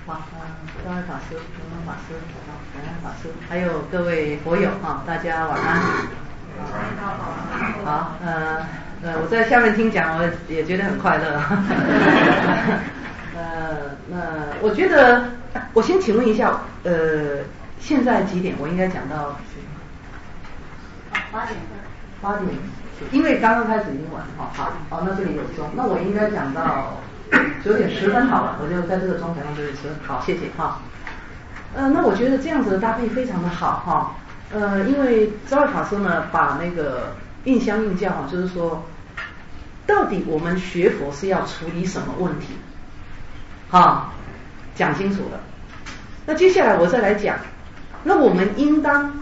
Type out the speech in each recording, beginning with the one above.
好，各位法师、龙龙法师、感恩法师，还有各位佛友啊，大家晚安。好，我在下面听讲，我也觉得很快乐。那我觉得，我先请问一下，现在几点？我应该讲到 8点。 8点，因为刚刚开始已经晚了哈。好，那这里有钟，那我应该讲到9点10分好了，我就在这个钟才用9点10分。好，谢谢哈。那我觉得这样子的搭配非常的好哈。因为昭惠法师呢，把那个印相应教哈，就是说，到底我们学佛是要处理什么问题？哈，讲清楚了。那接下来我再来讲，那我们应当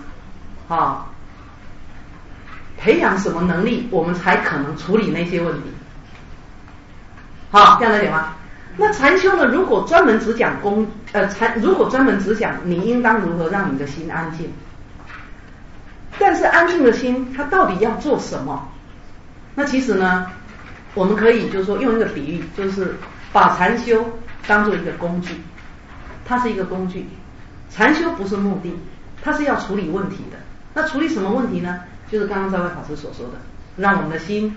培养什么能力，我们才可能处理那些问题？好，这样了解吗？那禅修呢？如果专门只讲如果专门只讲你应当如何让你的心安静，但是安静的心它到底要做什么？那其实呢，我们可以就是说用一个比喻，就是把禅修当做一个工具，它是一个工具。禅修不是目的，它是要处理问题的。那处理什么问题呢？就是刚刚赵慧法师所说的，让我们的心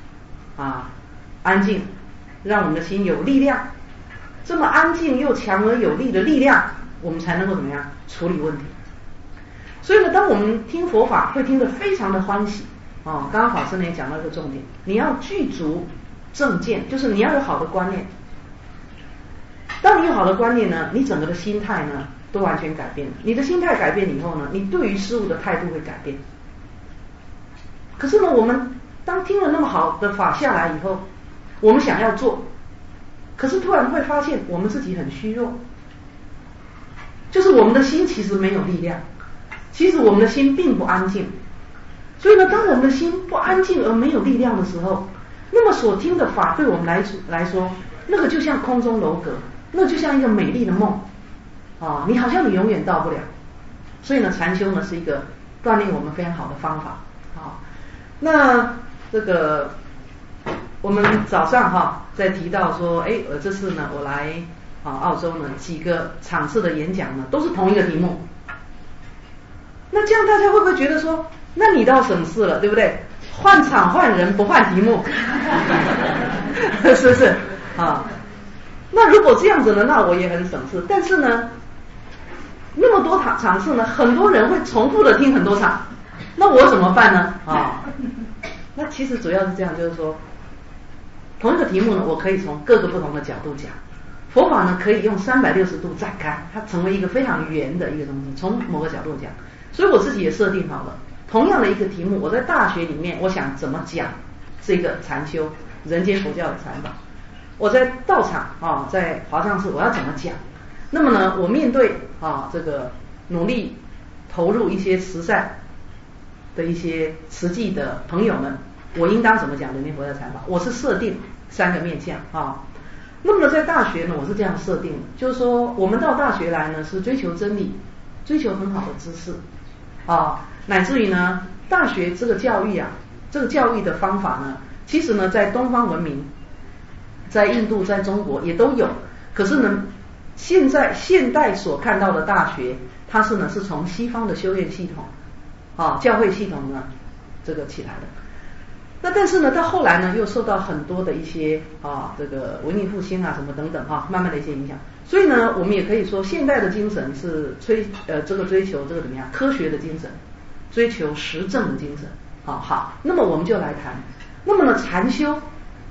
安静，让我们的心有力量。这么安静又强而有力的力量，我们才能够怎么样处理问题。所以呢，当我们听佛法会听得非常的欢喜刚刚法师呢也讲到一个重点，你要具足正见，就是你要有好的观念。当你有好的观念呢，你整个的心态呢都完全改变了。你的心态改变以后呢，你对于事物的态度会改变。可是呢，我们当听了那么好的法下来以后，我们想要做，可是突然会发现我们自己很虚弱，就是我们的心其实没有力量，其实我们的心并不安静。所以呢，当我们的心不安静而没有力量的时候，那么所听的法对我们来说，那个就像空中楼阁，那就像一个美丽的梦你好像你永远到不了。所以呢，禅修呢是一个锻炼我们非常好的方法那这个我们早上在提到说，这次呢我来澳洲呢几个场次的演讲呢都是同一个题目。那这样大家会不会觉得说，那你倒省事了，对不对？换场换人不换题目，是不是那如果这样子呢，那我也很省事。但是呢，那么多场次呢，很多人会重复的听很多场，那我怎么办呢？那其实主要是这样，就是说，同一个题目呢，我可以从各个不同的角度讲。佛法呢，可以用360度展开，它成为一个非常圆的一个东西，从某个角度讲。所以我自己也设定好了，同样的一个题目，我在大学里面，我想怎么讲这个禅修、人间佛教的禅法。我在道场在华上寺，我要怎么讲？那么呢，我面对这个努力投入一些慈善的一些实际的朋友们，我应当怎么讲人间佛教禅法？我是设定3个面向那么呢，在大学呢，我是这样设定的，就是说，我们到大学来呢，是追求真理，追求很好的知识乃至于呢，大学这个教育这个教育的方法呢，其实呢，在东方文明，在印度、在中国也都有。可是呢，现代所看到的大学，它是从西方的修院系统教会系统呢这个起来的。那但是呢，到后来呢，又受到很多的一些这个文艺复兴什么等等慢慢的一些影响。所以呢，我们也可以说，现代的精神是这个追求这个怎么样科学的精神，追求实证的精神好，那么我们就来谈。那么呢，禅修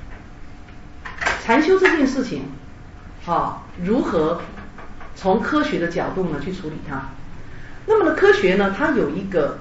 这件事情如何从科学的角度呢去处理它？那么呢，科学呢，它有一个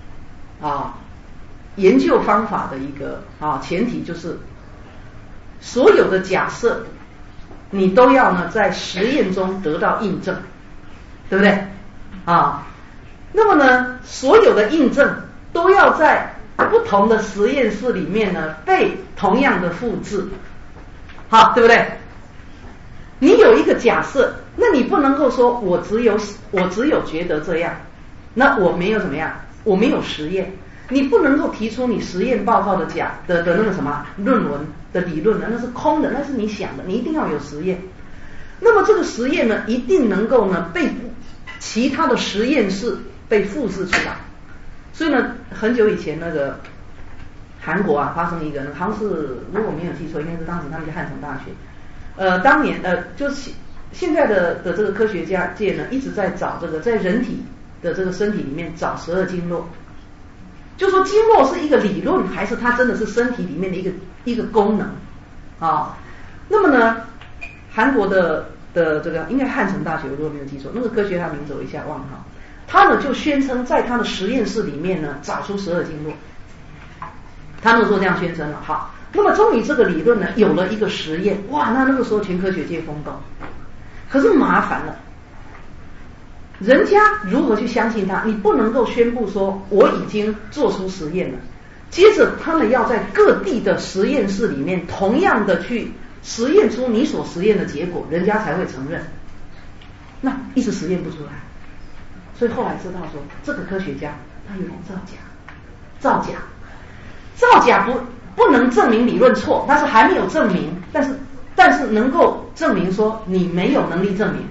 研究方法的一个前提，就是所有的假设你都要呢在实验中得到印证，对不对那么呢，所有的印证都要在不同的实验室里面呢被同样的复制对不对？你有一个假设，那你不能够说我只有觉得这样，那我没有怎么样，我没有实验。你不能够提出你实验报告的那个什么论文的理论的，那是空的，那是你想的，你一定要有实验。 那么这个实验呢，一定能够呢被其他的实验室被复制出来。所以呢，很久以前那个韩国啊发生一个，好像是如果没有记错，应该是当时他们在汉城大学，当年就是现在的这个科学家界呢一直在找这个在人体的这个身体里面找12经络，就说经络是一个理论还是它真的是身体里面的一个功能啊？那么呢，韩国的这个应该汉城大学，如果没有记错，那个科学家名字我一下忘了，他呢就宣称在他的实验室里面呢找出12经络，他那时候这样宣称了。好，那么终于这个理论呢有了一个实验，哇，那个时候全科学界疯动。可是麻烦了，人家如何去相信他？你不能够宣布说我已经做出实验了，接着他们要在各地的实验室里面同样的去实验出你所实验的结果，人家才会承认。那一直实验不出来，所以后来知道说这个科学家他有点造假不能证明理论错，但是还没有证明，但是能够证明说你没有能力证明，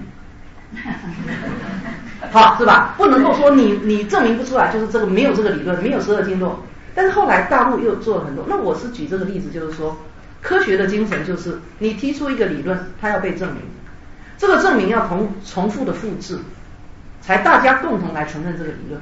好是吧？不能够说你证明不出来，就是这个没有这个理论，没有12经络。但是后来大陆又做了很多，那我是举这个例子，就是说科学的精神就是你提出一个理论，它要被证明，这个证明要重复的复制，才大家共同来承认这个理论。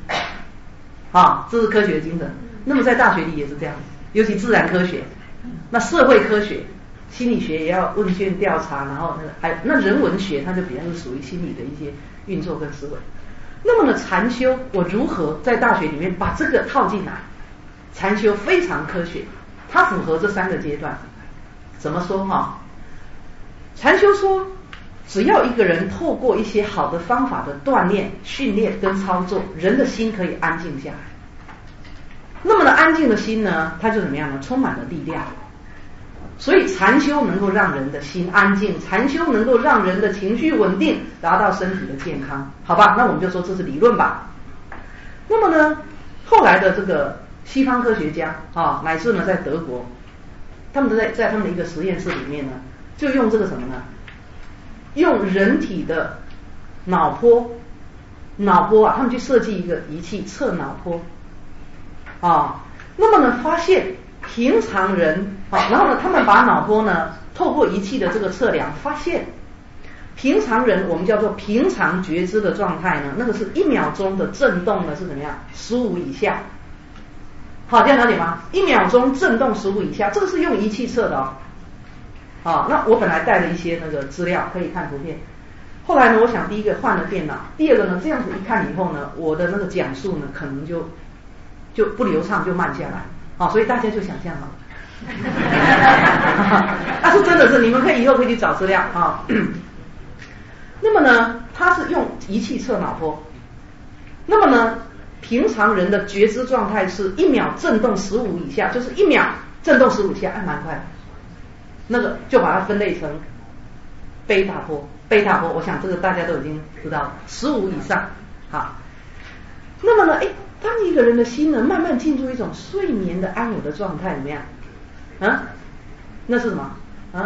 这是科学精神。那么在大学里也是这样，尤其自然科学，那社会科学、心理学也要问卷调查，然后那人文学它就比较是属于心理的一些运作跟思维。那么呢，禅修我如何在大学里面把这个套进来？禅修非常科学，它符合这3个阶段。怎么说哈？禅修说，只要一个人透过一些好的方法的锻炼、训练跟操作，人的心可以安静下来。那么呢，安静的心呢，它就怎么样呢？充满了力量。所以禅修能够让人的心安静，禅修能够让人的情绪稳定，达到身体的健康，好吧？那我们就说这是理论吧。那么呢，后来的这个西方科学家乃至呢在德国，他们都在他们的一个实验室里面呢，就用这个什么呢？用人体的脑波啊，他们去设计一个仪器测脑波那么呢发现平常人然后呢他们把脑波呢透过仪器的这个测量，发现平常人我们叫做平常觉知的状态呢，那个是1秒钟的震动呢是怎么样？15以下。好，这样了解吗？1秒钟震动15以下，这个是用仪器测的那我本来带了一些那个资料可以看图片，后来呢我想第一个换了电脑，第二个呢这样子一看以后呢，我的那个讲述呢可能就不流畅，就慢下来所以大家就想象好了但是真的是你们以后可以去找资料那么呢它是用仪器测脑波，那么呢平常人的觉知状态是1秒震动15以下，就是1秒震动15以下，蛮快的。那个就把它分类成贝塔波，我想这个大家都已经知道了，15以上。好，那么呢，当一个人的心呢慢慢进入一种睡眠的安稳的状态，怎么样？那是什么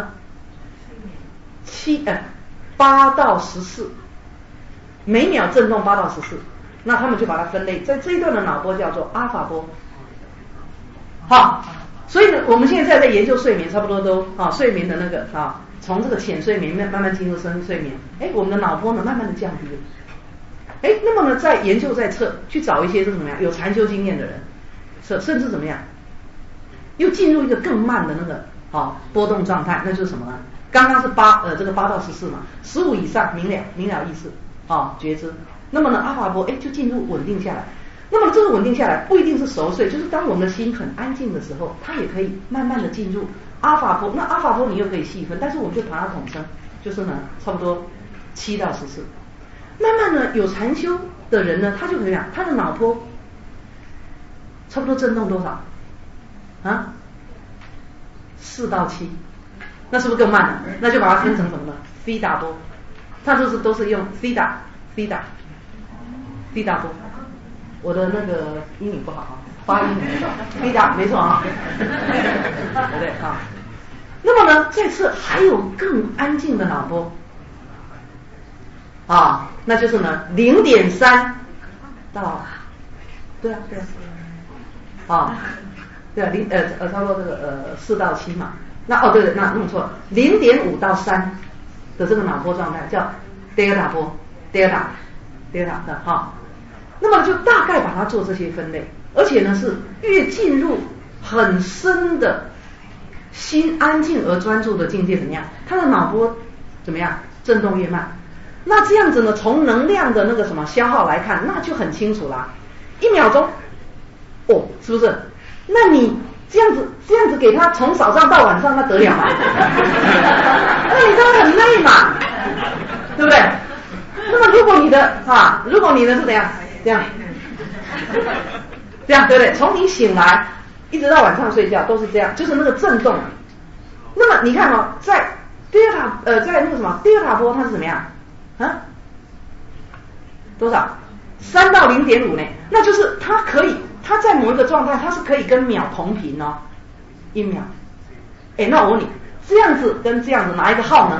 ？8到14，每秒震动8到14，那他们就把它分类，在这一段的脑波叫做阿法波。好，所以呢，我们现在在研究睡眠，差不多都睡眠的那个从这个浅睡眠慢慢进入深睡眠，我们的脑波呢慢慢的降低了。那么呢，在研究在测，去找一些是怎么样有禅修经验的人测，甚至怎么样，又进入一个更慢的那个波动状态，那就是什么呢？刚刚是这个8到14嘛，15以上明了意识觉知，那么呢阿法波就进入稳定下来。那么这个稳定下来不一定是熟睡，就是当我们的心很安静的时候，它也可以慢慢的进入阿法波。那阿法波你又可以细分，但是我们就把它统称，就是呢差不多7到14。慢慢呢有禅修的人呢，他就可以讲他的脑波差不多震动多少4到7，那是不是更慢了？那就把它分成什么呢？菲达波，它都是用菲达波。我的那个英语不好发音没错，菲达没错对不对那么呢，在测还有更安静的脑波， 那就是呢0.3到，对啊，对啊，差不多这个4到7嘛。那对，那弄错了，0.5到3的这个脑波状态叫德尔塔波，德尔塔的哈。那么就大概把它做这些分类，而且呢是越进入很深的心安静而专注的境界怎么样？它的脑波怎么样？震动越慢。那这样子呢，从能量的那个什么消耗来看，那就很清楚啦。1秒钟，是不是？那你这样子给他从早上到晚上，那得了吗？那你当然很累嘛，对不对？那么如果你的是怎样？这样，对不对？从你醒来一直到晚上睡觉都是这样，就是那个震动。那么你看在德尔塔在那个什么德尔塔波它是怎么样啊？多少？3到0.5呢？那就是它在某一个状态，它是可以跟秒同频哦，1秒。那我问你，这样子跟这样子哪一个耗能？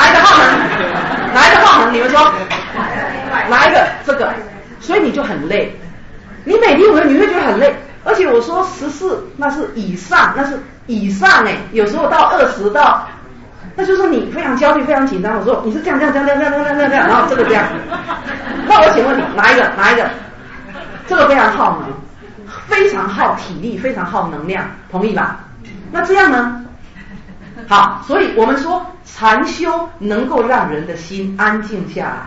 你们说哪一个？这个，所以你就很累。你每天你会觉得很累，而且我说14那是以上，有时候到20到，那就是你非常焦虑、非常紧张的时候，你是这样，然后这个这样。那我请问你哪一个？这个非常耗能，非常耗体力，非常耗能量，同意吧？那这样呢？好，所以我们说禅修能够让人的心安静下来，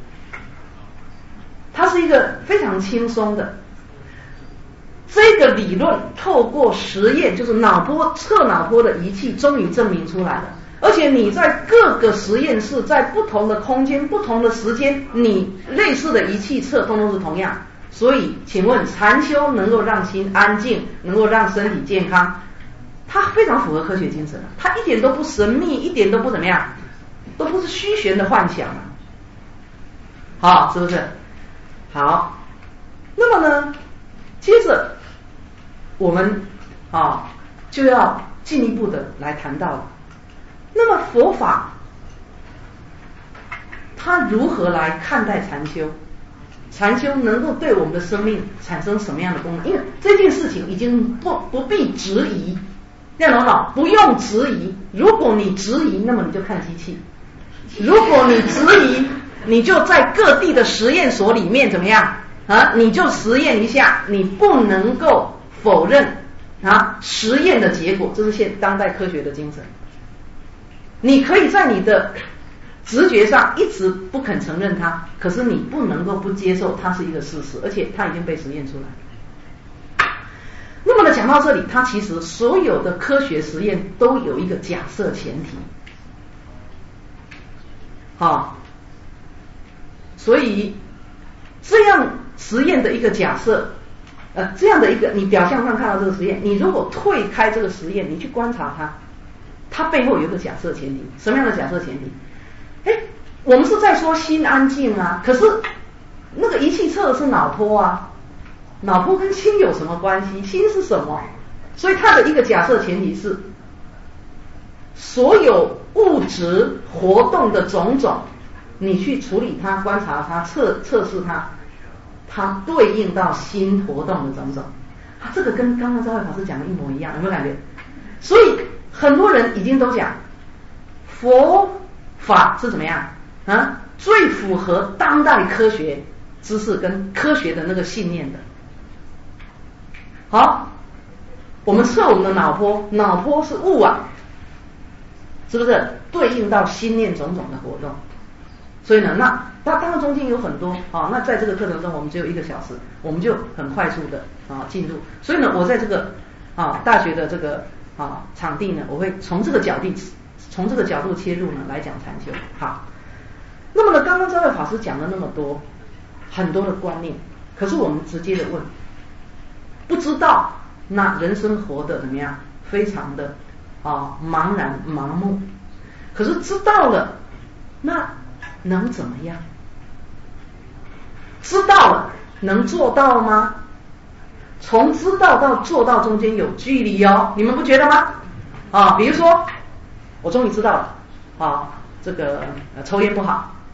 它是一个非常轻松的。这个理论透过实验，就是测脑波的仪器终于证明出来了。而且你在各个实验室，在不同的空间、不同的时间，你类似的仪器测通通是同样。所以请问禅修能够让心安静，能够让身体健康，它非常符合科学精神，它一点都不神秘，一点都不怎么样，都不是虚玄的幻想。好，是不是？好，那么呢，接着我们就要进一步的来谈到了。那么佛法它如何来看待禅修？禅修能够对我们的生命产生什么样的功能？因为这件事情已经不必质疑，这样懂不懂？不用质疑。如果你质疑，那么你就看机器；如果你质疑，你就在各地的实验所里面怎么样啊？你就实验一下，你不能够否认实验的结果，这是当代科学的精神。你可以在你的直觉上一直不肯承认它，可是你不能够不接受它是一个事实，而且它已经被实验出来。那么呢，讲到这里，它其实所有的科学实验都有一个假设前提，所以这样实验的一个假设，这样的一个你表象上看到这个实验，你如果退开这个实验，你去观察它背后有一个假设前提。什么样的假设前提？我们是在说心安静啊，可是那个仪器测的是脑波啊，脑波跟心有什么关系？心是什么？所以它的一个假设前提是，所有物质活动的种种，你去处理它、观察它、测试它对应到心活动的种种。这个跟刚刚昭慧法师讲的一模一样，有没有感觉？所以很多人已经都讲佛法是怎么样最符合当代科学知识跟科学的那个信念的。好，我们测我们的脑波，脑波是物啊，是不是对应到心念种种的活动？所以呢，那当然中间有很多那在这个课程中我们只有1个小时，我们就很快速的进入。所以呢，我在这个大学的这个场地呢，我会从这个角度切入呢来讲禅修。好，那么呢，刚刚昭慧法师讲了那么多很多的观念，可是我们直接的问，不知道，那人生活得怎么样？非常的茫然盲目。可是知道了，那能怎么样？知道了能做到吗？从知道到做到中间有距离哦，你们不觉得吗？比如说我终于知道了这个抽烟不好，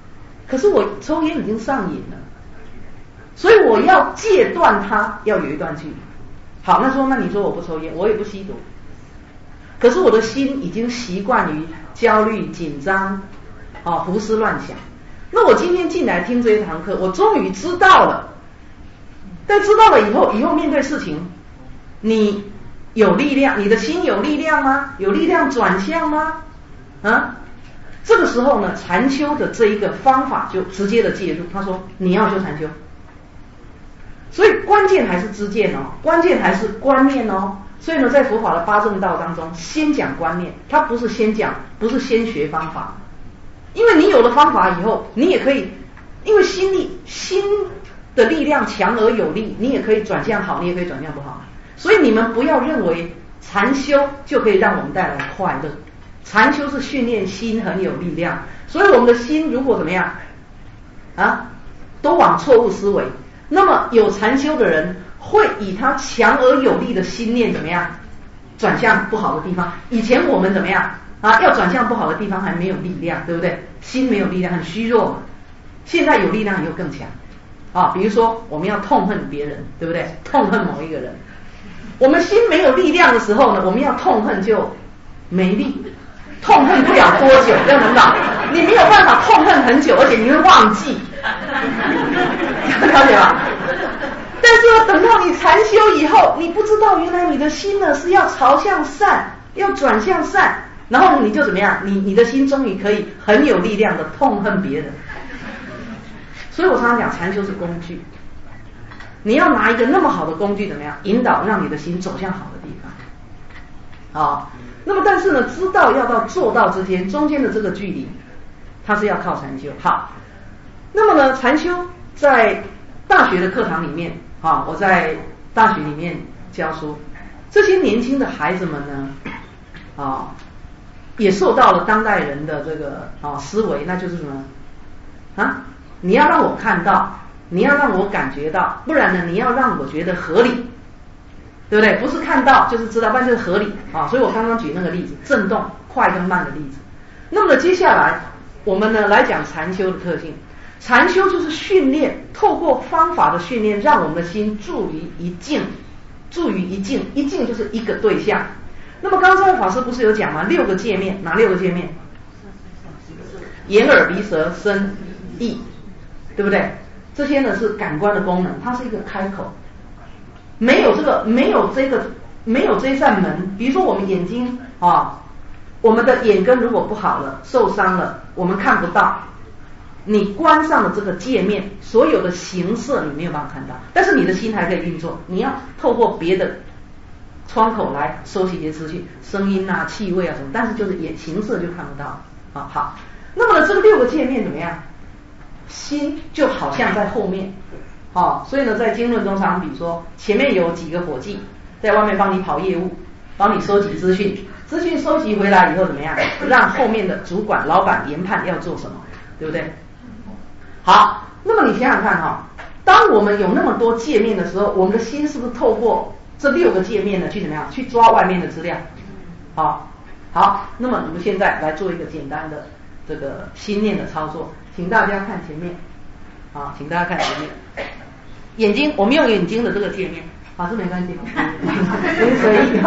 可是我抽烟已经上瘾了，所以我要戒断它，要有一段距离。好，那你说我不抽烟，我也不吸毒，可是我的心已经习惯于焦虑、紧张，胡思乱想。那我今天进来听这一堂课，我终于知道了。但知道了以后面对事情，你有力量，你的心有力量吗？有力量转向吗？这个时候呢，禅修的这一个方法就直接的介入。他说你要修禅修，所以关键还是知见关键还是观念所以呢，在佛法的八正道当中，先讲观念，它不是先学方法，因为你有了方法以后，你也可以，因为心的力量强而有力，你也可以转向好，你也可以转向不好。所以你们不要认为禅修就可以让我们带来快乐，禅修是训练心很有力量。所以我们的心如果怎么样都往错误思维，那么有禅修的人会以他强而有力的心念怎么样转向不好的地方。以前我们怎么样要转向不好的地方还没有力量，对不对？心没有力量，很虚弱嘛。现在有力量以后更强比如说我们要痛恨别人，对不对？痛恨某一个人，我们心没有力量的时候呢，我们要痛恨就没力，痛恨不了多久，要能搞，你没有办法痛恨很久，而且你会忘记，了解吧？但是等到你禅修以后，你不知道原来你的心呢是要朝向善，要转向善，然后你就怎么样？你的心终于可以很有力量的痛恨别人。所以我常常讲，禅修是工具，你要拿一个那么好的工具怎么样引导让你的心走向好的地方那么但是呢，知道要到做到之间中间的这个距离，它是要靠禅修。好，那么呢，禅修在大学的课堂里面我在大学里面教书，这些年轻的孩子们呢也受到了当代人的这个思维，那就是什么你要让我看到，你要让我感觉到，不然呢你要让我觉得合理，对不对？不是看到就是知道，不然就是合理所以我刚刚举那个例子，震动快跟慢的例子。那么呢，接下来我们呢来讲禅修的特性。禅修就是训练，透过方法的训练，让我们的心住于一境，一境就是一个对象。那么刚才法师不是有讲吗？6个界面，哪6个界面？眼耳鼻舌身意，对不对？这些呢是感官的功能，它是一个开口，没有这扇门。比如说我们眼睛我们的眼根如果不好了，受伤了，我们看不到，你关上了这个界面，所有的形色你没有办法看到，但是你的心还可以运作，你要透过别的窗口来收集一些资讯，声音气味什么，但是就是形色就看不到好，那么呢这个6个界面怎么样？心就好像在后面所以呢在经论中常比说，前面有几个伙计在外面帮你跑业务，帮你收集资讯收集回来以后怎么样？让后面的主管老板研判要做什么，对不对？好，那么你想想看当我们有那么多界面的时候，我们的心是不是透过这6个界面呢去怎么样？去抓外面的资料好，那么我们现在来做一个简单的这个心念的操作，请大家看前面请大家看前面眼睛，我们用眼睛的这个界面这没关系随意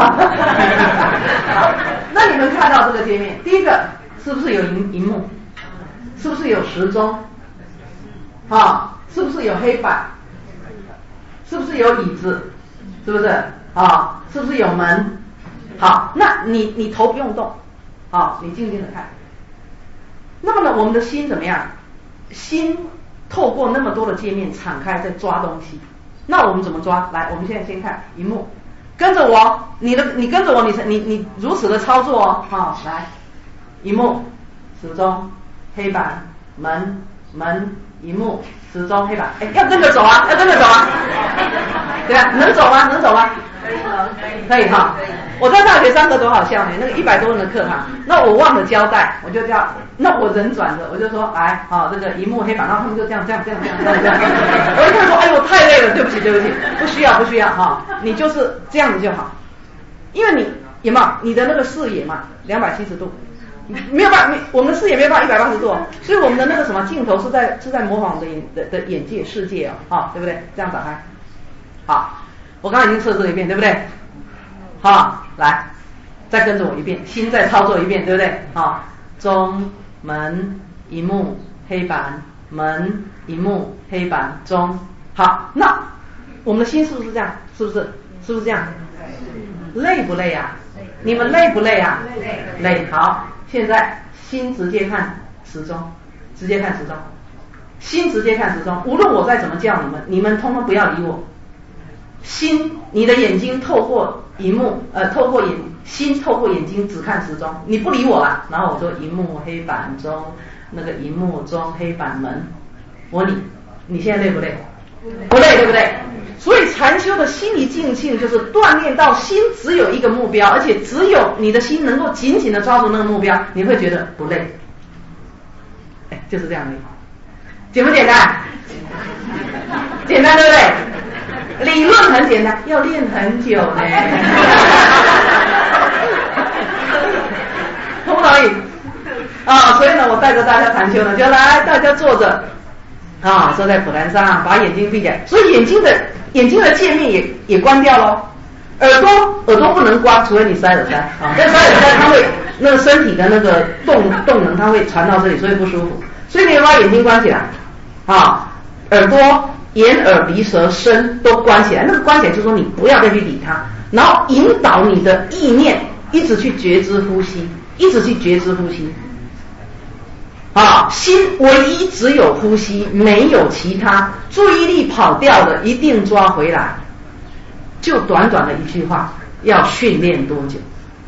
那你们看到这个界面，第一个是不是有荧幕？是不是有时钟是不是有黑板？是不是有椅子？是不是是不是有门？好，那你头不用动你静静的看。那么呢我们的心怎么样？心透过那么多的界面敞开在抓东西，那我们怎么抓？来，我们现在先看荧幕，跟着我，你跟着我，你如此的操作来，荧幕、时钟、黑板、门、荧幕、时钟、黑板，要跟着走对啊，能走吗？可以我在大学上课多好笑呢，那个100多人的课那我忘了交代，我就叫，那我人转着，我就说来这个荧幕黑板，然后他们就这样，我一看说，哎呦太累了，对不起，不需要你就是这样子就好，因为你有没有你的那个视野嘛，270度， 没有办法，我们的视野没有办法180度，所以我们的那个什么镜头是在模仿我们的眼界世界对不对？这样打开，好，我刚刚已经测试了一遍，对不对？好，来，再跟着我一遍，心再操作一遍，对不对？钟、门、萤幕、黑板，门、萤幕、黑板、钟。好，那我们的心是不是这样？是不是这样？累不累啊？你们累不累啊？累。好，现在心直接看时钟，心直接看时钟。无论我再怎么叫你们通通不要理我。心，你的眼睛透过荧幕，心透过眼睛只看时钟，你不理我啦。然后我说荧幕、黑板、钟，那个荧幕、钟、黑板、门。我问你现在累不累？不累，对不对？所以禅修的心一静性就是锻炼到心只有一个目标，而且只有你的心能够紧紧的抓住那个目标，你会觉得不累。就是这样的，简不简单？简单，对不对？理论很简单，要练很久呢。同不同意？所以呢，我带着大家禅修呢，就来大家坐着。坐在普坛上，把眼睛闭起来，所以眼睛的界面也关掉咯。耳朵不能关，除非你塞耳塞但塞耳塞它会那个身体的那个动能它会传到这里，所以不舒服。所以你把眼睛关起来耳朵、眼、耳、鼻、舌、身都关起来。那个关起来就是说你不要再去理它，然后引导你的意念一直去觉知呼吸，心唯一只有呼吸，没有其他，注意力跑掉的一定抓回来。就短短的一句话，要训练多久？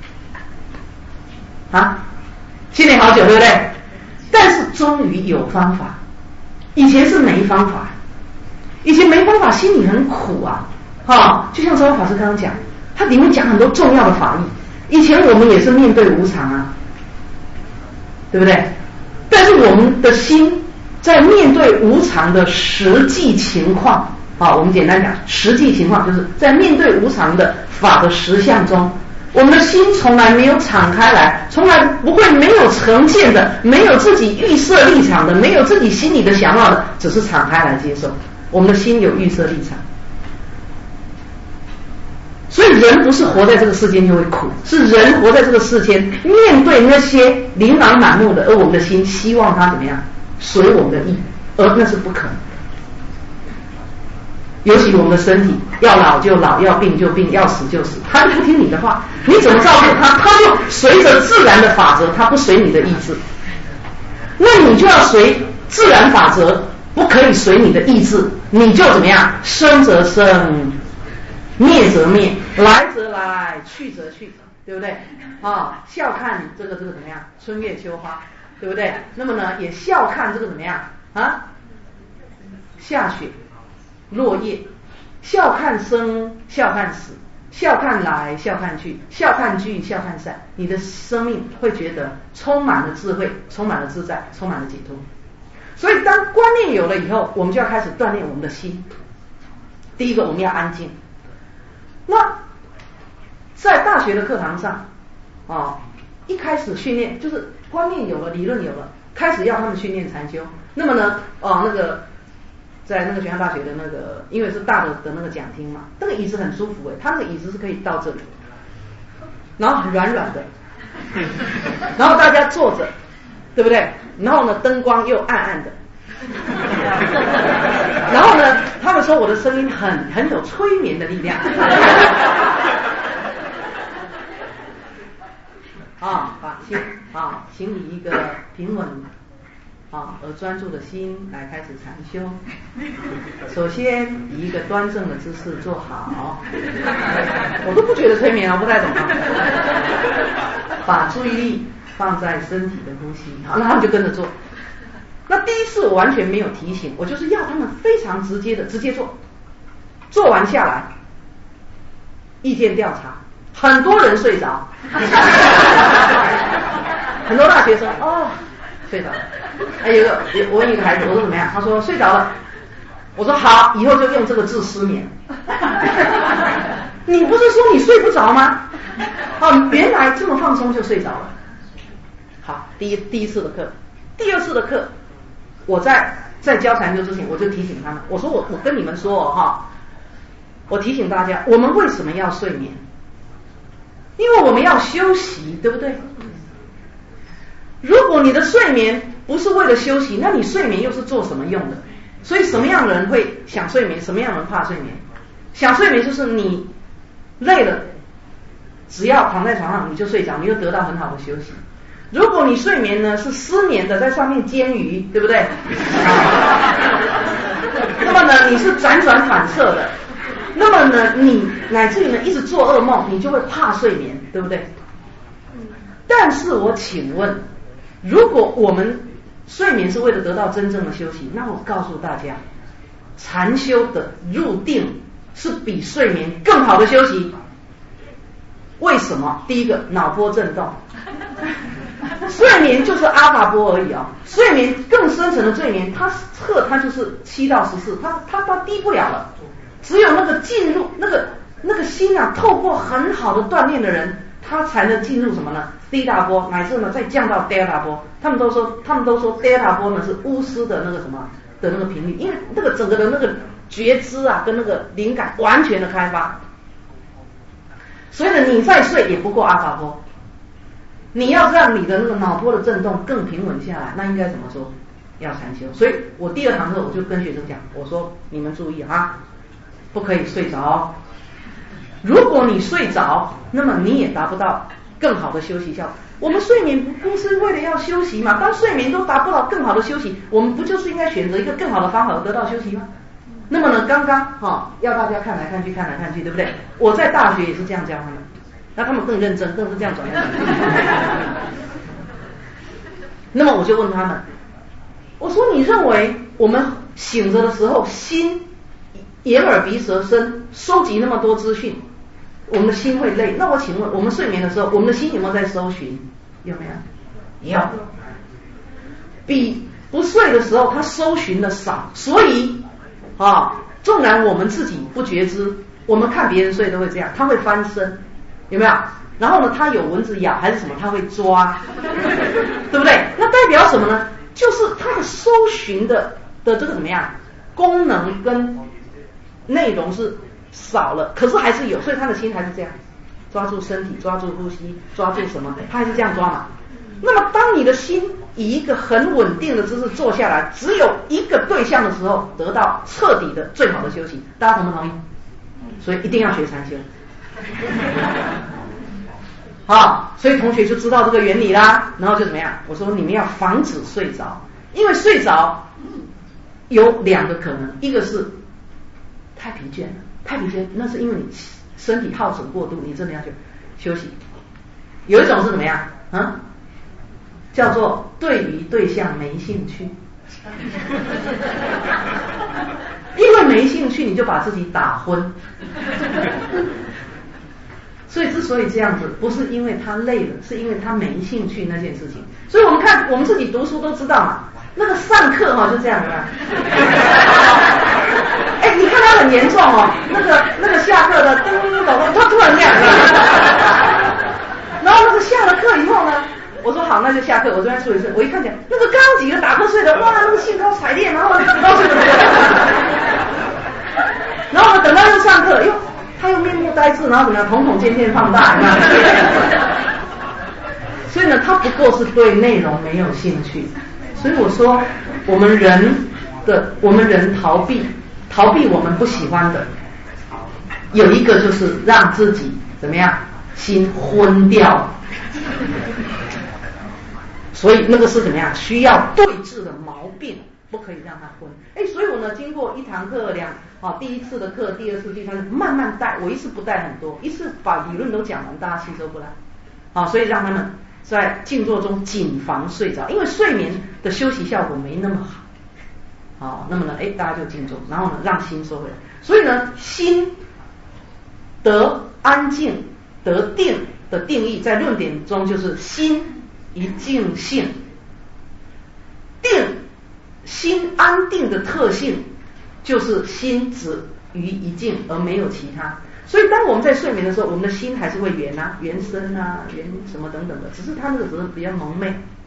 训练好久，对不对？但是终于有方法，以前是没方法，心里很苦就像周法师刚刚讲，他里面讲很多重要的法义。以前我们也是面对无常对不对？但是我们的心在面对无常的实际情况我们简单讲，实际情况就是在面对无常的法的实相中，我们的心从来没有敞开来，从来不会没有成见的，没有自己预设立场的，没有自己心里的想法的，只是敞开来接受。我们的心有预设立场，所以人不是活在这个世间就会苦，是人活在这个世间，面对那些琳琅满目的，而我们的心希望它怎么样随我们的意，而那是不可能。尤其我们的身体，要老就老，要病就病，要死就死，他就不听你的话，你怎么照顾他，他就随着自然的法则，他不随你的意志。那你就要随自然法则，不可以随你的意志，你就怎么样？生则生，灭则灭，来则来，去则去，对不对？笑看这个怎么样？春月秋花，对不对？那么呢，也笑看这个怎么样下雪。落叶，笑看生，笑看死，笑看来，笑看去，笑看聚，笑看散，你的生命会觉得充满了智慧，充满了自在，充满了解脱。所以当观念有了以后，我们就要开始锻炼我们的心。第一个，我们要安静。那在大学的课堂上一开始训练就是观念有了，理论有了，开始要他们训练禅修。那么呢在那个玄奘大学的那个，因为是大的那个讲厅嘛，那个椅子很舒服他那个椅子是可以到这里，然后很软软的，然后大家坐着，对不对？然后呢，灯光又暗暗的，然后呢，他们说我的声音很有催眠的力量，请以一个平稳而专注的心来开始禅修。首先以一个端正的姿势坐好，我都不觉得催眠，我不太懂把注意力放在身体的呼吸，好，那他们就跟着做。那第一次我完全没有提醒，我就是要他们非常直接的直接做，做完下来，意见调查，很多人睡着，很多大学生睡着了。我问一个孩子，我说怎么样？他说睡着了。我说好，以后就用这个字失眠。你不是说你睡不着吗？原来这么放松就睡着了。 好，第一次的课，第二次的课，我在教禅修之前，我就提醒他们，我说我跟你们说哈，我提醒大家，我们为什么要睡眠？因为我们要休息，对不对？如果你的睡眠不是为了休息，那你睡眠又是做什么用的？所以什么样的人会想睡眠，什么样的人怕睡眠？想睡眠就是你累了，只要躺在床上你就睡着，你就得到很好的休息。如果你睡眠呢是失眠的，在上面煎鱼，对不对？那么呢你是辗转反侧的，那么呢你乃至于呢一直做噩梦，你就会怕睡眠，对不对？但是我请问，如果我们睡眠是为了得到真正的休息，那我告诉大家，禅修的入定是比睡眠更好的休息。为什么？第一个，脑波震动。睡眠就是阿法波而已啊，睡眠更深层的睡眠，它就是7到14，它低不了了。只有那个进入那个心啊，透过很好的锻炼的人，他才能进入什么呢？ D 大波，乃至呢再降到 Delta 波。他们都说 Delta 波呢是巫师的那个什么的那个频率，因为那个整个的那个觉知啊跟那个灵感完全的开发。所以呢，你再睡也不过阿法波。你要让你的那个脑波的震动更平稳下来，那应该怎么做？要禅修。所以我第2堂课我就跟学生讲，我说你们注意啊，不可以睡着。如果你睡着，那么你也达不到更好的休息效果。我们睡眠不是为了要休息嘛？当睡眠都达不到更好的休息，我们不就是应该选择一个更好的方法得到休息吗？那么呢，刚刚要大家看来看去，对不对？我在大学也是这样教他们，那他们更认真，更是这样转来转去。那么我就问他们，我说你认为我们醒着的时候，心眼耳鼻舌身收集那么多资讯，我们的心会累？那我请问，我们睡眠的时候，我们的心有没有在搜寻？有没有？有。比不睡的时候，他搜寻的少，所以纵然我们自己不觉知，我们看别人睡都会这样，他会翻身，有没有？然后呢，他有蚊子咬还是什么，他会抓，对不对？那代表什么呢？就是他的搜寻的这个怎么样？功能跟内容是少了，可是还是有，所以他的心还是这样，抓住身体，抓住呼吸，抓住什么，他还是这样抓嘛。那么当你的心以一个很稳定的姿势坐下来，只有一个对象的时候，得到彻底的最好的休息。大家同不同意？所以一定要学禅修。所以同学就知道这个原理啦，然后就怎么样？我说你们要防止睡着，因为睡着有2个可能，一个是太疲倦了，那是因为你身体耗损过度，你真的要去休息。有一种是怎么样？叫做对于对象没兴趣。因为没兴趣，你就把自己打昏。所以之所以这样子，不是因为他累了，是因为他没兴趣那件事情。所以我们看我们自己读书都知道嘛，那个上课就这样的。你看他很严重那个下课的叮咚咚，他突然这样。然后那个下了课以后呢，我说好，那就下课，我这边睡一睡。我一看见那个刚几个打瞌睡的，哇，那个兴高采烈，然后高兴的不得了。然后等到又上课，他又面目呆滞，然后怎么样，瞳孔渐渐放大。所以呢，他不过是对内容没有兴趣。所以我说，我们人逃避我们不喜欢的，有一个就是让自己怎么样，心昏掉。所以那个是怎么样，需要对治的毛病，不可以让它昏。所以我呢，经过1堂课第1次的课，第2次、第3次慢慢带，我一次不带很多，一次把理论都讲完，大家吸收不来。所以让他们在静坐中谨防睡着，因为睡眠的休息效果没那么好。那么呢，大家就静坐，然后呢，让心收回来。所以呢，心得安静得定的定义，在论点中就是心一静性。心安定的特性就是心止于一静而没有其他。所以当我们在睡眠的时候，我们的心还是会圆身圆什么等等的，只是它那个只是比较蒙昧。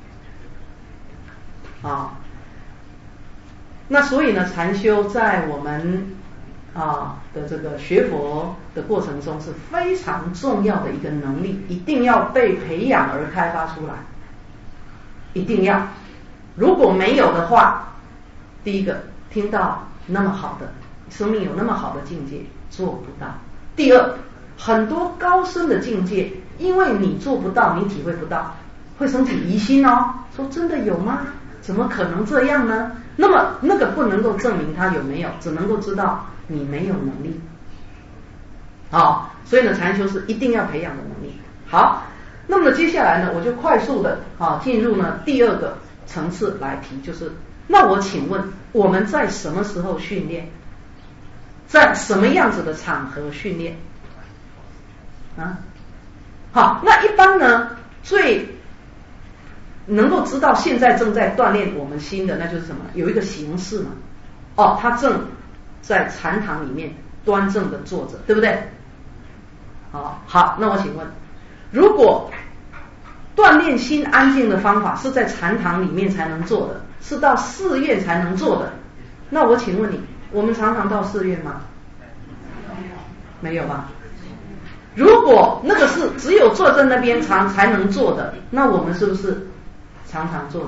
啊。那所以呢，禅修在我们的这个学佛的过程中是非常重要的一个能力，一定要被培养而开发出来，一定要。如果没有的话，第一个听到那么好的生命有那么好的境界做不到，第二很多高深的境界因为你做不到你体会不到，会升起疑心哦，说真的有吗？怎么可能这样呢？那么那个不能够证明它有没有，只能够知道你没有能力。好，所以呢禅修是一定要培养的能力。好，那么接下来呢我就快速的进入呢第二个层次来提，就是那我请问我们在什么时候训练，在什么样子的场合训练啊？好，那一般呢最能够知道现在正在锻炼我们心的，那就是什么？有一个形式嘛，他正在禅堂里面端正的坐着，对不对？好，那我请问，如果锻炼心安静的方法是在禅堂里面才能做的，是到寺院才能做的，那我请问你，我们常常到寺院吗？没有吧？如果那个是只有坐在那边才能做的，那我们是不是常常坐着？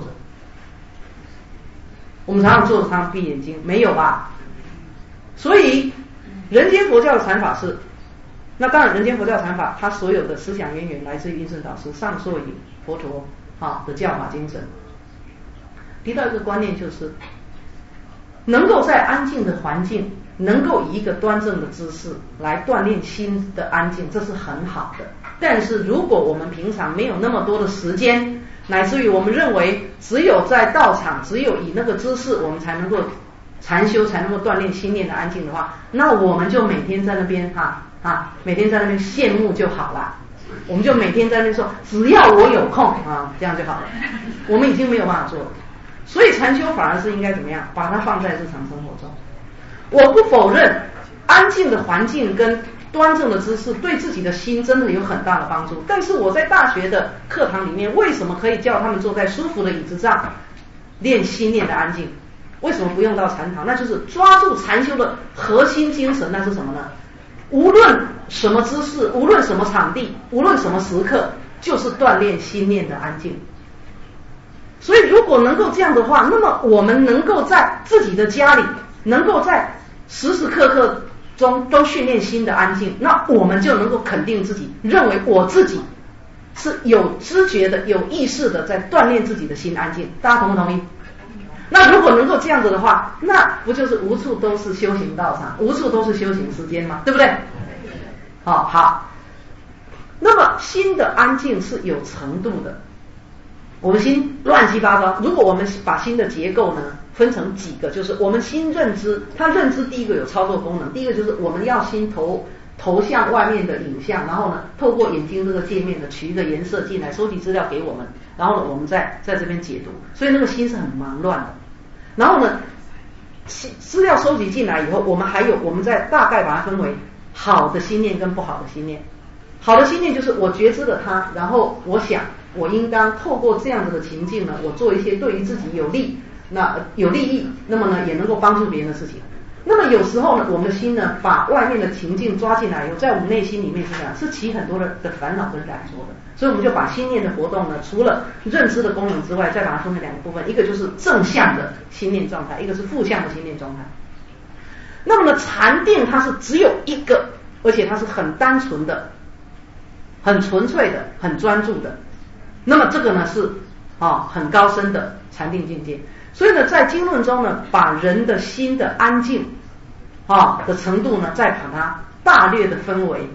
我们常常坐着常常闭眼睛，没有吧？所以人间佛教的禅法是，那当然人间佛教禅法它所有的思想渊源来自于印顺导师上座以佛陀的教法精神。提到一个观念，就是能够在安静的环境，能够以一个端正的姿势来锻炼心的安静，这是很好的。但是如果我们平常没有那么多的时间，乃至于我们认为只有在道场，只有以那个姿势我们才能够禅修，才能够锻炼心念的安静的话，那我们就每天在那边每天在那边羡慕就好了，我们就每天在那边说只要我有空这样就好了。我们已经没有办法做了。所以禅修反而是应该怎么样，把它放在日常生活中。我不否认安静的环境跟端正的姿势对自己的心真的有很大的帮助，但是我在大学的课堂里面为什么可以叫他们坐在舒服的椅子上练心念的安静？为什么不用到禅堂？那就是抓住禅修的核心精神，那是什么呢？无论什么姿势，无论什么场地，无论什么时刻，就是锻炼心念的安静。所以如果能够这样的话，那么我们能够在自己的家里，能够在时时刻刻中都训练心的安静，那我们就能够肯定自己，认为我自己是有知觉的、有意识的在锻炼自己的心安静。大家同不同意？那如果能够这样子的话，那不就是无处都是修行道场，无处都是修行时间吗？对不对？好，那么心的安静是有程度的。我们心乱七八糟，如果我们把心的结构呢分成几个，就是我们心认知，它认知第一个有操作功能，第一个就是我们要心投向外面的影像，然后呢透过眼睛这个界面呢取一个颜色进来，收集资料给我们，然后呢我们在这边解读，所以那个心是很忙乱的。然后呢资料收集进来以后，我们再大概把它分为好的心念跟不好的心念。好的心念就是我觉知了它，然后我想我应当透过这样子的情境呢，我做一些对于自己有利益，那么呢也能够帮助别人的事情。那么有时候呢我们的心呢把外面的情境抓进来以后，在我们内心里面是这样，是起很多的烦恼跟感受的。所以我们就把心念的活动呢，除了认知的功能之外，再把它分为两个部分，一个就是正向的心念状态，一个是负向的心念状态。那么呢禅定它是只有一个，而且它是很单纯的、很纯粹的、很专注的。那么这个呢是很高深的禅定境界。所以呢在经论中呢，把人的心的安静的程度呢，再把它大略的分为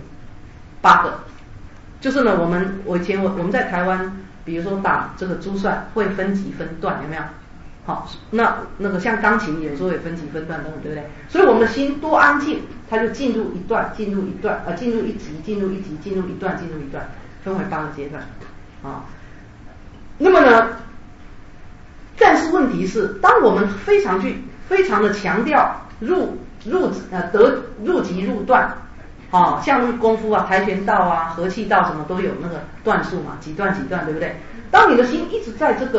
8个。就是呢我们在台湾，比如说打这个珠算会分级分段，有没有？好，那个像钢琴有时候也分级分段等等，对不对？所以我们的心多安静，它就进入一段，进入一段，进入一级，进入一级，进入一段，进入一段，分为8个阶段那么呢，但是问题是，当我们非常的强调入级入段像功夫跆拳道和气道什么都有那个段数嘛，几段几段，对不对？当你的心一直在这个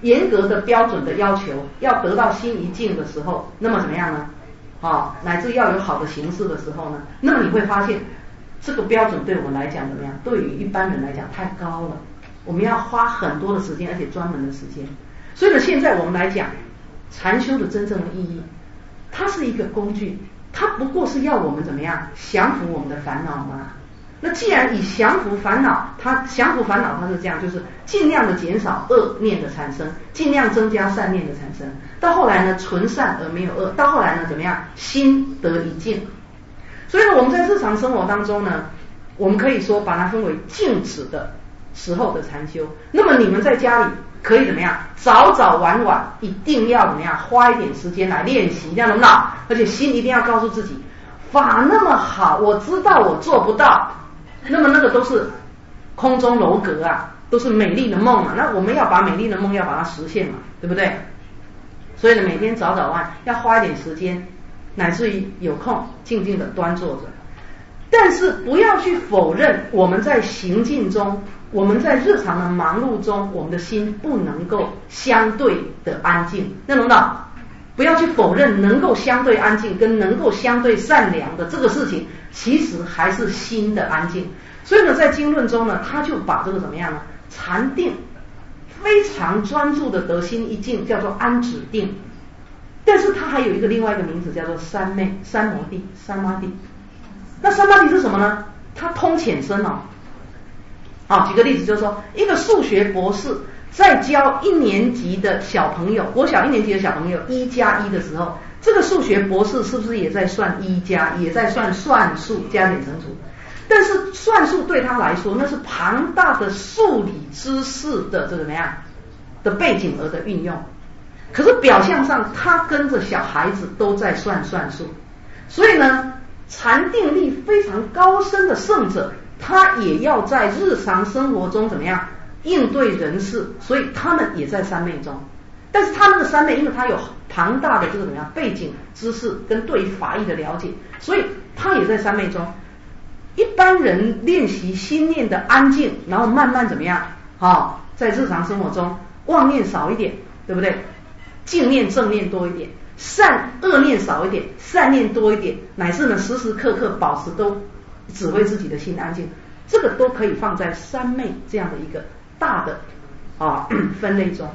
严格的标准的要求，要得到心一境的时候，那么怎么样呢？乃至要有好的形式的时候呢，那么你会发现这个标准对我们来讲怎么样？对于一般人来讲太高了，我们要花很多的时间，而且专门的时间。所以呢，现在我们来讲禅修的真正的意义，它是一个工具，它不过是要我们怎么样降服我们的烦恼嘛。那既然以降服烦恼，它是这样，就是尽量的减少恶念的产生，尽量增加善念的产生。到后来呢，纯善而没有恶。到后来呢，怎么样？心得一静。所以呢，我们在日常生活当中呢，我们可以说把它分为静止的时候的禅修。那么你们在家里可以怎么样？早早晚晚一定要怎么样？花一点时间来练习，这样懂不懂？而且心一定要告诉自己，法那么好，我知道我做不到。那么那个都是空中楼阁啊，都是美丽的梦啊。那我们要把美丽的梦要把它实现嘛，对不对？所以呢，每天早早晚要花一点时间，乃至于有空静静的端坐着。但是不要去否认我们在行进中，我们在日常的忙碌中，我们的心不能够相对的安静，那懂不懂？不要去否认能够相对安静跟能够相对善良的这个事情，其实还是心的安静。所以呢，在经论中呢，他就把这个怎么样呢？禅定非常专注的得心一静，叫做安止定。但是它还有一个另外一个名字，叫做三摩地。那三摩地是什么呢？它通浅深哦。举个例子，就是说一个数学博士在教1年级的小朋友，国小1年级的小朋友1+1的时候，这个数学博士是不是也在算1+1，也在算数加减乘除？但是算术对他来说，那是庞大的数理知识的这个怎么样的背景额的运用。可是表象上，他跟着小孩子都在算术。所以呢，禅定力非常高深的圣者，他也要在日常生活中怎么样应对人事，所以他们也在三昧中。但是他们的三昧，因为他有庞大的这个怎么样背景知识跟对于法义的了解，所以他也在三昧中。一般人练习心念的安静，然后慢慢怎么样在日常生活中妄念少一点，对不对？净念正念多一点，恶念少一点，善念多一点，乃至呢时时刻刻保持都指挥自己的心安静，这个都可以放在三昧这样的一个大的分类中。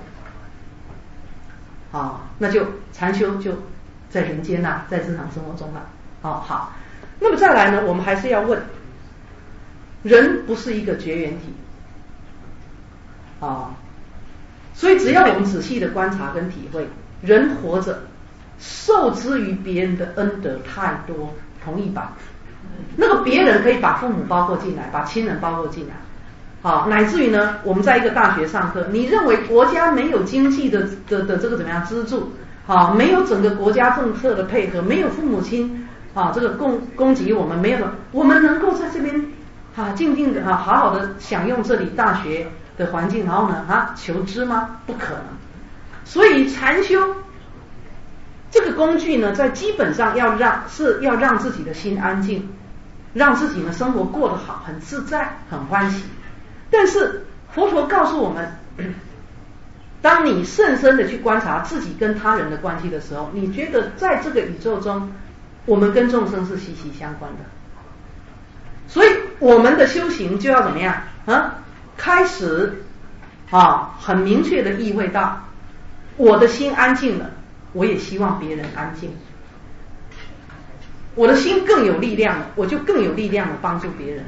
那就禅修就在人间啦，在日常生活中啦。好，那么再来呢，我们还是要问，人不是一个绝缘体所以只要我们仔细的观察跟体会，人活着受之于别人的恩德太多，同意吧？那个别人可以把父母包括进来，把亲人包括进来，乃至于呢，我们在一个大学上课，你认为国家没有经济的这个怎么样资助，没有整个国家政策的配合，没有父母亲这个供给我们，没有我们能够在这边静静的好好的享用这里大学的环境，然后呢求知吗？不可能。所以禅修这个工具呢，在基本上要让自己的心安静，让自己呢生活过得好，很自在，很欢喜。但是佛陀告诉我们，当你甚深的去观察自己跟他人的关系的时候，你觉得在这个宇宙中，我们跟众生是息息相关的。所以我们的修行就要怎么样开始很明确的意会到，我的心安静了，我也希望别人安静。我的心更有力量了，我就更有力量的帮助别人。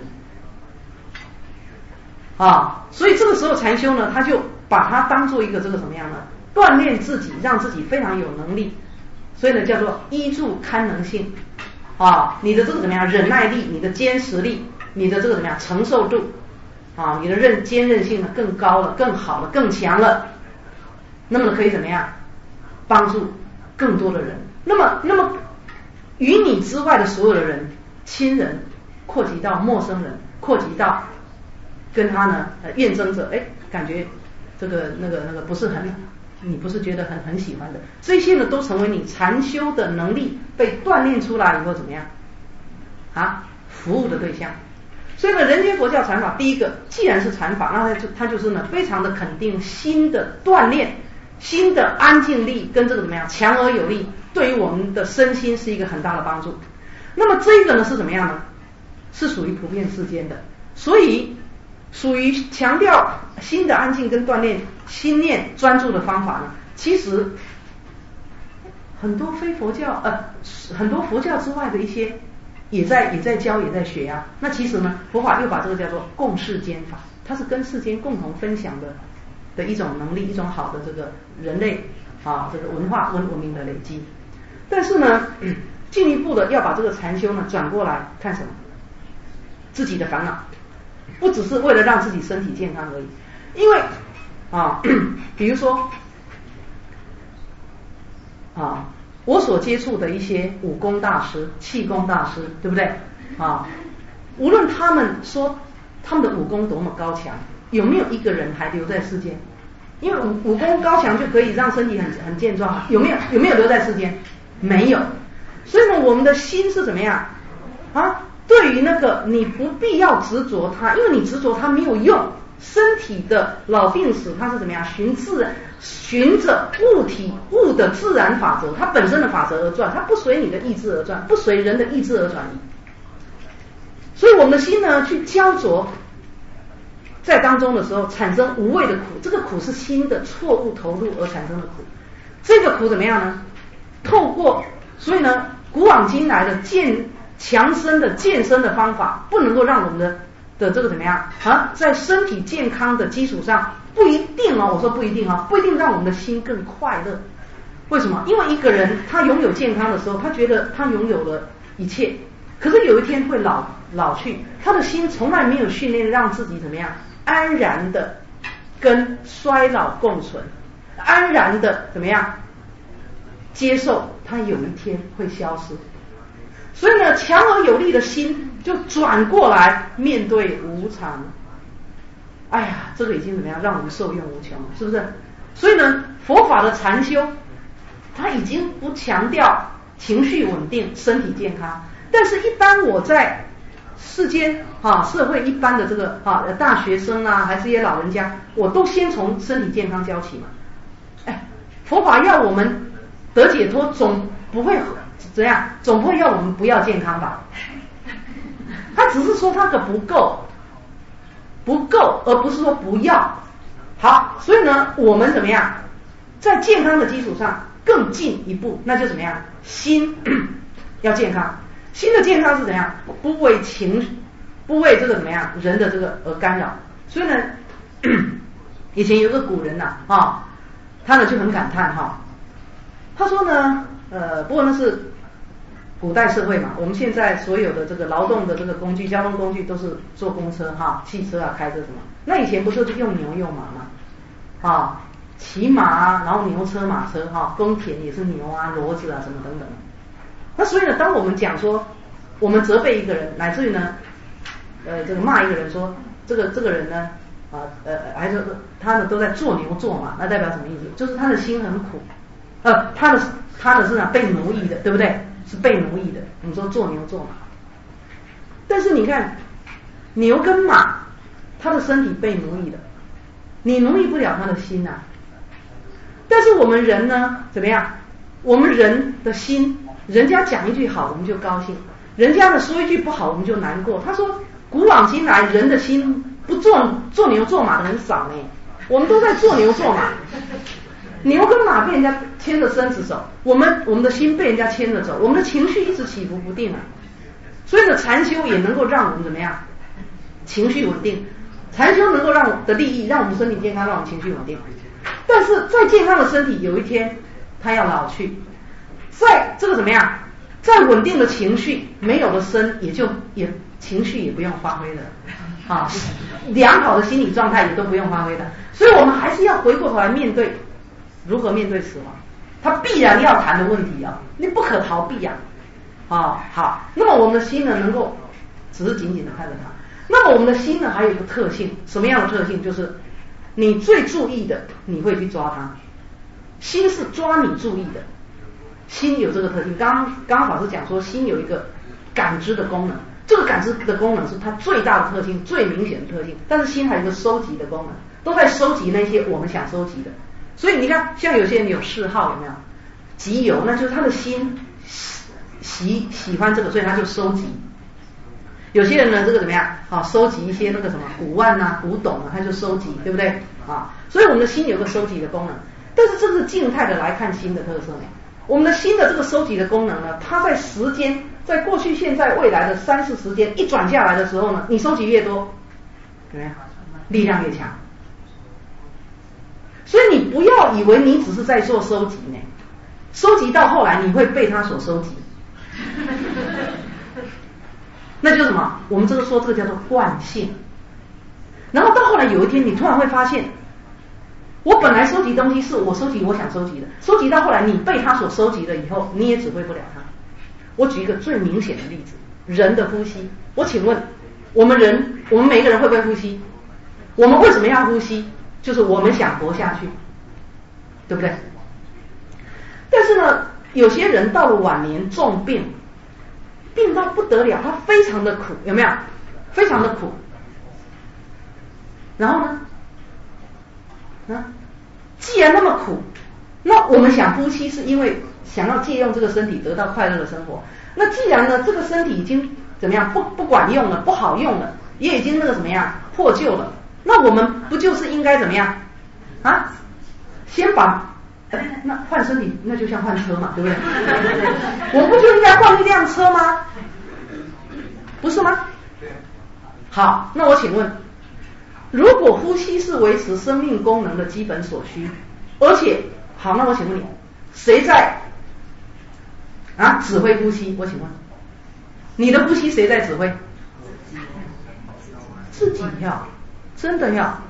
所以这个时候禅修呢，他就把它当做一个这个什么样呢？锻炼自己，让自己非常有能力。所以呢，叫做依助堪能性。你的这个怎么样？忍耐力，你的坚持力，你的这个怎么样？承受度，你的坚韧性呢更高了，更好了，更强了。那么可以怎么样？帮助更多的人。那么于你之外的所有的人，亲人，扩及到陌生人，扩及到跟他呢验证者，感觉这个那个不是很，你不是觉得很喜欢的，这些呢都成为你禅修的能力被锻炼出来以后怎么样服务的对象。所以呢，人间佛教禅法，第一个既然是禅法，那它就是呢非常的肯定心的锻炼， 心的安静力跟这个怎么样强而有力，对于我们的身心是一个很大的帮助。那么这个呢是怎么样呢？是属于普遍世间的，所以属于强调心的安静跟锻炼心念专注的方法呢，其实很多非佛教很多佛教之外的一些也在教也在学啊。那其实呢，佛法又把这个叫做共世间法，它是跟世间共同分享的一种能力，一种好的这个人类这个文化文明的累积。但是呢，进一步的要把这个禅修呢转过来看什么？自己的烦恼，不只是为了让自己身体健康而已。因为比如说我所接触的一些武功大师、气功大师，对不对无论他们说他们的武功多么高强，有没有一个人还留在世间？因为武功高强就可以让身体很健壮，有没有留在世间？没有。所以呢，我们的心是怎么样对于那个你不必要执着它，因为你执着它没有用。身体的老病死，它是怎么样？循着物的自然法则，它本身的法则而转，它不随你的意志而转，不随人的意志而转移。所以我们的心呢，去焦灼在当中的时候，产生无谓的苦。这个苦是心的错误投入而产生的苦。这个苦怎么样呢？透过所以呢，古往今来的强身的健身的方法，不能够让我们的这个怎么样在身体健康的基础上，不一定我说不一定不一定让我们的心更快乐。为什么？因为一个人他拥有健康的时候，他觉得他拥有了一切，可是有一天会老去，他的心从来没有训练让自己怎么样安然的跟衰老共存，安然的怎么样接受他有一天会消失。所以呢，强而有力的心就转过来面对无常。哎呀，这个已经怎么样让我们受用无穷了，是不是？所以呢，佛法的禅修它已经不强调情绪稳定、身体健康，但是一般我在世间社会一般的这个大学生还是一些老人家，我都先从身体健康教起嘛。佛法要我们得解脱，总不会怎样，总不会要我们不要健康吧？他只是说他的不够，而不是说不要。好，所以呢，我们怎么样，在健康的基础上更进一步，那就怎么样，心要健康。心的健康是怎样？不为这个怎么样人的这个而干扰。所以呢，以前有个古人他呢就很感叹他说呢不过那是古代社会嘛，我们现在所有的这个劳动的这个工具、交通工具都是坐公车汽车开车什么。那以前不是用牛用马吗？骑马然后牛车马车耕田也是牛骡子什么等等。那所以呢，当我们讲说我们责备一个人，乃至于呢这个骂一个人说这个人呢还是他呢都在做牛做马，那代表什么意思？就是他的心很苦，他的是被奴役的，对不对？是被奴役的。我们说做牛做马，但是你看牛跟马，他的身体被奴役的，你奴役不了他的心但是我们人呢怎么样？我们人的心，人家讲一句好我们就高兴，人家呢说一句不好我们就难过。他说古往今来人的心不做牛做马的很少呢，我们都在做牛做马。牛跟马被人家牵着身子走，我们的心被人家牵着走，我们的情绪一直起伏不定所以呢，禅修也能够让我们怎么样情绪稳定。禅修能够让我们的利益，让我们身体健康，让我们情绪稳定。但是再健康的身体有一天它要老去，在这个怎么样，再稳定的情绪没有了身，也情绪也不用发挥了良好的心理状态也都不用发挥的。所以我们还是要回过头来面对如何面对死亡，它必然要谈的问题你不可逃避好，那么我们的心呢能够只是紧紧的看着它。那么我们的心呢还有一个特性，什么样的特性？就是你最注意的你会去抓它，心是抓你注意的，心有这个特性。刚刚法师讲说心有一个感知的功能，这个感知的功能是它最大的特性，最明显的特性。但是心还有一个收集的功能，都在收集那些我们想收集的。 所以你看，像有些人有嗜好，有没有？集邮，那就是他的心喜欢这个，所以他就收集。有些人呢，这个怎么样？收集一些那个什么古玩啊、古董啊，他就收集，对不对？所以我们的心有个收集的功能，但是这是静态的来看心的特色呢。我们的心的这个收集的功能呢，它在时间，在过去、现在、未来的3、4时间一转下来的时候呢，你收集越多，怎么样？力量越强。所以你不要以为你只是在做收集呢，收集到后来你会被它所收集。那就是什么？我们这个说这个叫做惯性。然后到后来有一天，你突然会发现，我本来收集东西是我收集我想收集的，收集到后来你被它所收集了以后，你也指挥不了它。我举一个最明显的例子，人的呼吸。我请问，我们每个人会不会呼吸？我们为什么要呼吸？就是我们想活下去，对不对？但是呢，有些人到了晚年重病，病到不得了，他非常的苦，有没有？非常的苦。然后呢？既然那么苦，那我们想呼吸是因为想要借用这个身体得到快乐的生活。那既然呢，这个身体已经怎么样不管用了，不好用了，也已经那个怎么样破旧了，那我们不就是应该怎么样啊？先把那换身体，那就像换车嘛，对不对？我不就应该换一辆车吗？不是吗？好，那我请问，如果呼吸是维持生命功能的基本所需，而且好，那我请问你，谁在指挥呼吸？我请问，你的呼吸谁在指挥？自己要，真的要。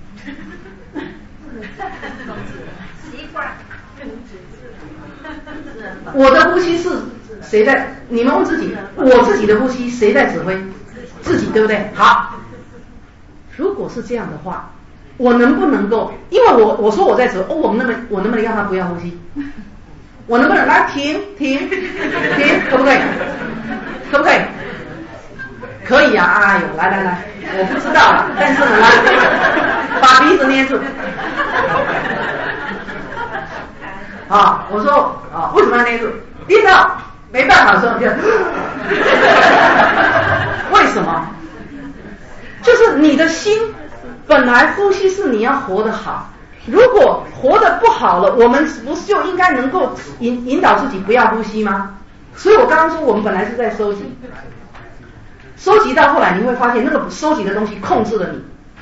我的呼吸是谁在？你们问自己，我自己的呼吸谁在指挥？自己，对不对？好，如果是这样的话，我能不能够？因为我说我在指挥，我能不能让他不要呼吸？我能不能来停，可不可以？可不可以？可以啊！哎呦，来，我不知道，但是呢，来把鼻子捏住。我说为什么要捏住？捏到没办法的时候就为什么？就是你的心本来呼吸是你要活得好，如果活得不好了，我们不是就应该能够引导自己不要呼吸吗？所以我刚刚说我们本来是在收集，收集到后来你会发现那个收集的东西控制了你，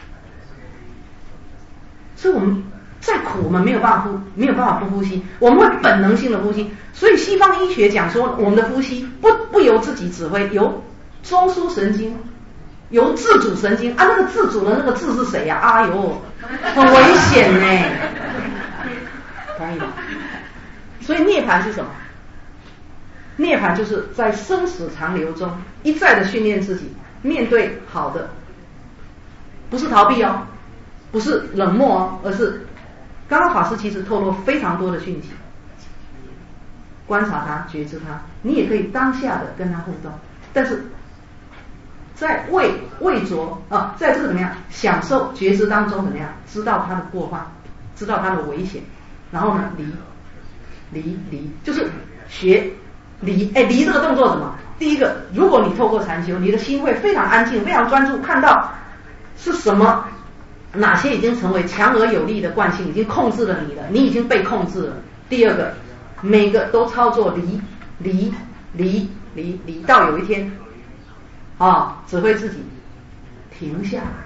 所以我们再苦我们没有办法不呼吸，我们会本能性的呼吸。所以西方医学讲说我们的呼吸不由自己指挥，由中枢神经，由自主神经那个自主的那个字是谁呀？哎呦，很危险呢，可以吗？所以涅槃是什么？涅槃就是在生死长流中一再的训练自己，面对好的，不是逃避不是冷漠而是刚刚法师其实透露非常多的讯息，观察它，觉知它，你也可以当下的跟它互动，但是在未着在这个怎么样享受觉知当中怎么样知道它的过患，知道它的危险，然后呢离就是学离这个动作什么？第一个，如果你透过禅修，你的心会非常安静，非常专注，看到是什么，哪些已经成为强而有力的惯性，已经控制了你了，你已经被控制了。第二个，每个都操作离到有一天指挥自己停下来，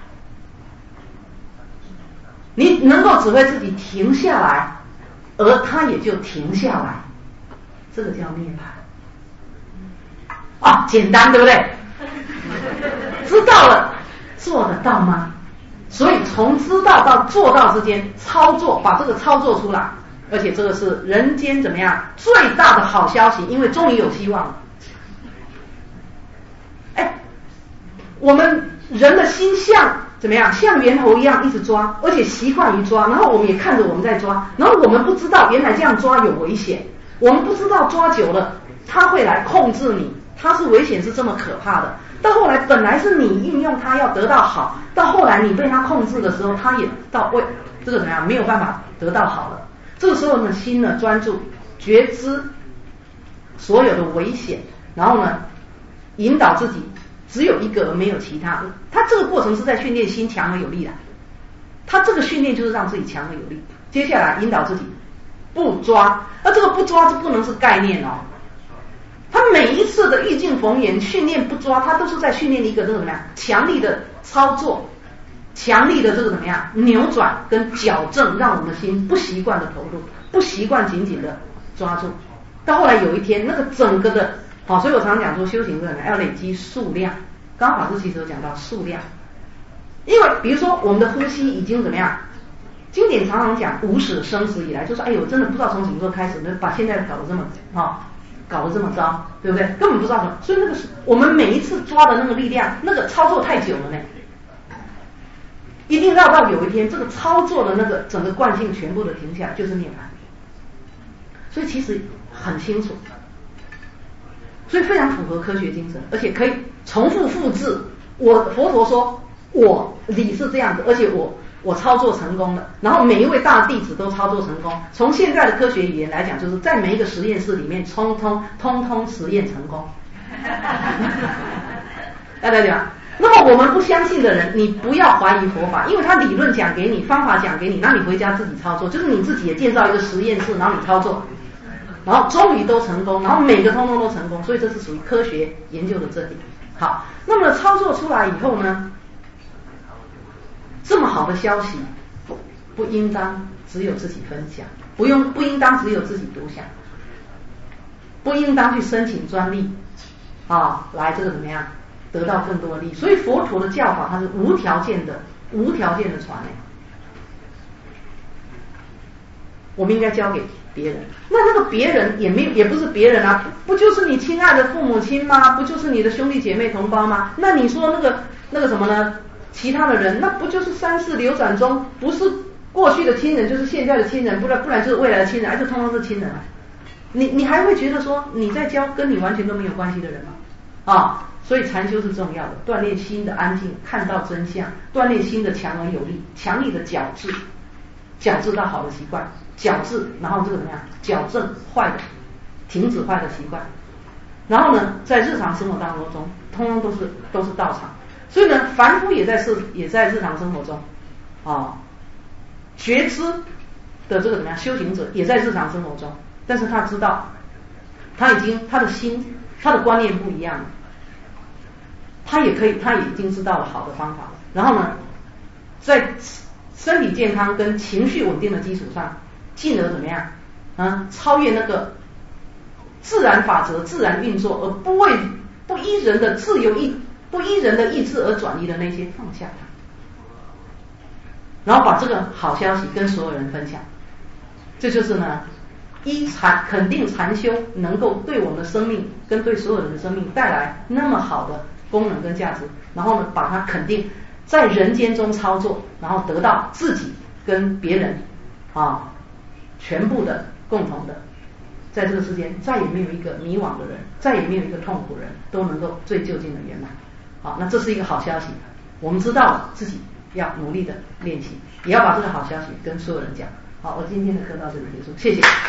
你能够指挥自己停下来，而它也就停下来，这个叫涅槃。简单对不对？知道了，做得到吗？所以从知道到做到之间操作，把这个操作出来，而且这个是人间怎么样最大的好消息，因为终于有希望了。我们人的心像怎么样？像猿猴一样一直抓，而且习惯于抓，然后我们也看着我们在抓，然后我们不知道原来这样抓有危险，我们不知道抓久了它会来控制你，它是危险是这么可怕的。到后来本来是你运用它要得到好，到后来你被它控制的时候，它也这个怎么样没有办法得到好了。这个时候呢，心呢专注觉知所有的危险，然后呢引导自己只有一个而没有其他。他这个过程是在训练心强而有力的，他这个训练就是让自己强而有力。接下来引导自己不抓，而这个不抓这不能是概念哦，他每一次的欲境逢言训练不抓，他都是在训练一个这个怎么样强力的操作，强力的这个怎么样扭转跟矫正，让我们的心不习惯的投入，不习惯紧紧的抓住。到后来有一天那个整个的所以我常常讲说修行人要累积数量，刚法师其实有讲到数量，因为比如说我们的呼吸已经怎么样，经典常常讲无始生死以来，就说哎呦真的不知道从什么时候开始把现在搞得这么搞得这么糟，对不对？根本不知道什么，所以那个是我们每一次抓的那个力量，那个操作太久了呢，一定要到有一天这个操作的那个整个惯性全部的停下来，就是涅槃。所以其实很清楚，所以非常符合科学精神，而且可以重复复制。佛陀说我理是这样子，而且我操作成功了，然后每一位大弟子都操作成功。从现在的科学语言来讲，就是在每一个实验室里面通通实验成功。大家讲，那么我们不相信的人，你不要怀疑佛法，因为他理论讲给你，方法讲给你，那你回家自己操作，就是你自己也建造一个实验室，然后你操作，然后终于都成功，然后每个通通都成功，所以这是属于科学研究的真理。好，那么操作出来以后呢，这么好的消息不应当只有自己分享，不应当只有自己独享，不应当去申请专利来这个怎么样得到更多的利益。所以佛陀的教法它是无条件的传我们应该交给别人。那个别人也不是别人啊，不就是你亲爱的父母亲吗？不就是你的兄弟姐妹同胞吗？那你说那个什么呢？其他的人，那不就是三世流转中，不是过去的亲人就是现在的亲人，不然就是未来的亲人，这通通是亲人啊。你还会觉得说你在教跟你完全都没有关系的人吗？所以禅修是重要的，锻炼心的安静，看到真相，锻炼心的强而有力，强力的矫治到好的习惯，矫治，然后这个怎么样矫正坏的，停止坏的习惯，然后呢在日常生活当中通通都是道场。所以呢凡夫也在日常生活中觉知的这个怎么样修行者也在日常生活中，但是他知道他的心他的观念不一样了，他也已经知道了好的方法了，然后呢在身体健康跟情绪稳定的基础上，进而怎么样超越那个自然法则自然运作，而不依人的不依人的意志而转移的那些放下它，然后把这个好消息跟所有人分享。这就是呢肯定禅修能够对我们的生命跟对所有人的生命带来那么好的功能跟价值，然后呢把它肯定在人间中操作，然后得到自己跟别人全部的共同的，在这个世间再也没有一个迷惘的人，再也没有一个痛苦人都能够最究竟的圆满。好，那这是一个好消息，我们知道了自己要努力的练习，也要把这个好消息跟所有人讲。好，我今天的课到这里结束，谢谢。